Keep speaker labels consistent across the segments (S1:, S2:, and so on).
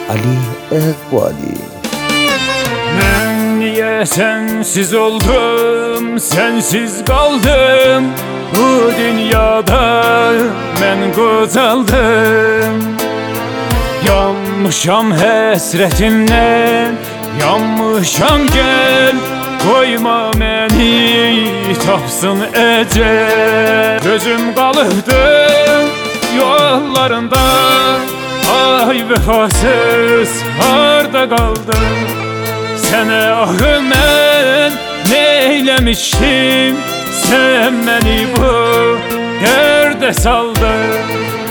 S1: Ali Iqbali.
S2: Ben niye sensiz oldum, sensiz kaldım? Bu dünyada ben qocaldım. Yanmışam həsrətindən, yanmışam gel, koyma məni tapsın əcəl. Gözüm qalıbdı yollarında, ay vəfasız harda qaldın? Sənə ahı mən neyləmişdim, sən məni bu dərdə saldın.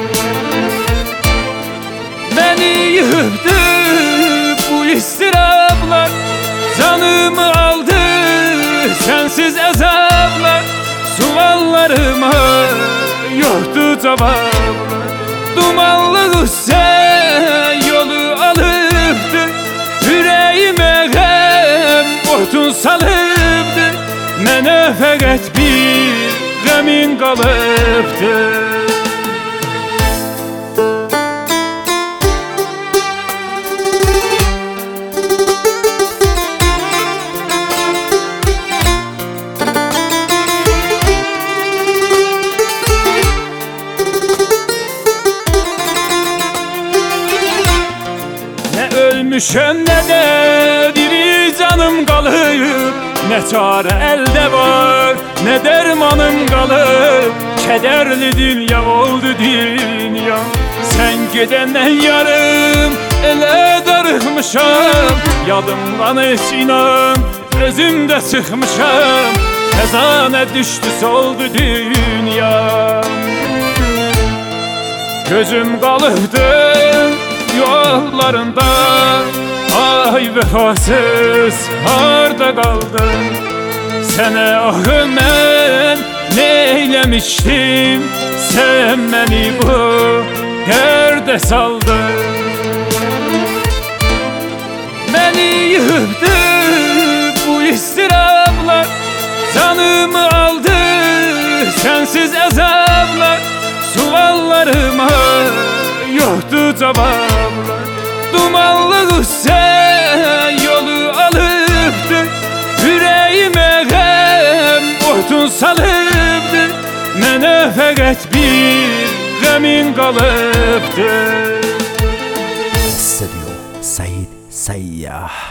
S2: Beni yıktı bu istiraplar, canımı aldı sensiz azaplar. Suallarıma yoktu cevaplar. Dumanlı sen yolu alıptı, yüreğime hem otun salıptı. Mənə fəqət bir qəmin qalıbdı. Ölmüşəm nə də diri canım qalıb, nə çarə əldə var, nə dərmanım qalıb. Kədərli dünya oldu dünya, sən gedəndən yarım elə darıxmışam. Yadımdan heç inan, özümdə çıxmışam. Xəzanə düşdü soldu dünya. Gözüm qalıbdı yollarında, ay vəfasız harda qaldın? Sənə ahı mən neyləmişdim, sən məni bu dərdə saldın. Məni yıxdı bu istiraplar, canımı aldı sensiz əzablar. Suallarıma yoktu cevaplar. Dumanlı sen yolu alıptı, yüreğime hem otun salıptı. Mənə fəqət bir qəmin qalıbdı.
S1: Stüdyo Said Sayyah.